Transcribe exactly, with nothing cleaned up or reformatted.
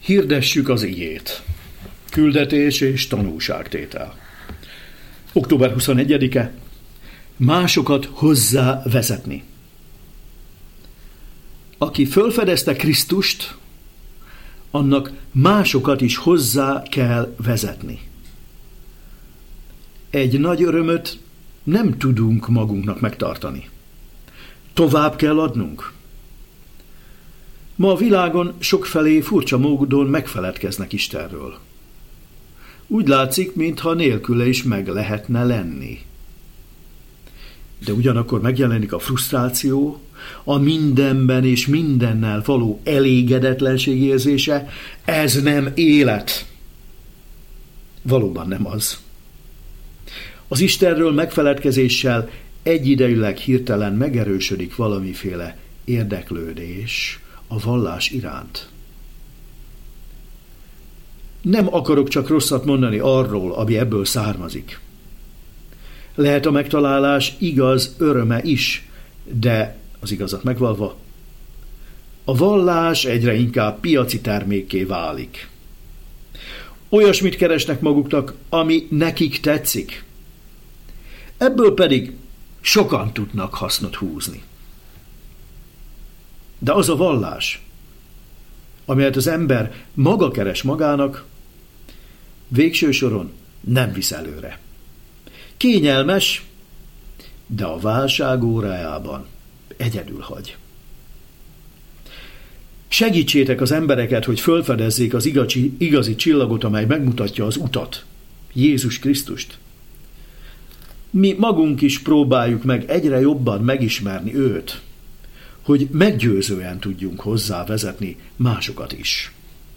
Hirdessük az igét. Küldetés és tanúságtétel. október huszonegyedike. Másokat hozzá vezetni. Aki fölfedezte Krisztust, annak másokat is hozzá kell vezetni. Egy nagy örömöt nem tudunk magunknak megtartani. Tovább kell adnunk. Ma a világon sokfelé furcsa módon megfeledkeznek Istenről. Úgy látszik, mintha nélküle is meg lehetne lenni. De ugyanakkor megjelenik a frusztráció, a mindenben és mindennel való elégedetlenség érzése. Ez nem élet. Valóban nem az. Az Istenről megfeledkezéssel egyidejűleg hirtelen megerősödik valamiféle érdeklődés a vallás iránt. Nem akarok csak rosszat mondani arról, ami ebből származik. Lehet a megtalálás igaz öröme is, de az igazat megvalva, a vallás egyre inkább piaci termékké válik. Olyasmit keresnek maguknak, ami nekik tetszik. Ebből pedig sokan tudnak hasznot húzni. De az a vallás, amelyet az ember maga keres magának, végső soron nem visz előre. Kényelmes, de a válság órájában egyedül hagy. Segítsétek az embereket, hogy fölfedezzék az igazi, igazi csillagot, amely megmutatja az utat, Jézus Krisztust. Mi magunk is próbáljuk meg egyre jobban megismerni őt, hogy meggyőzően tudjunk hozzá vezetni másokat is.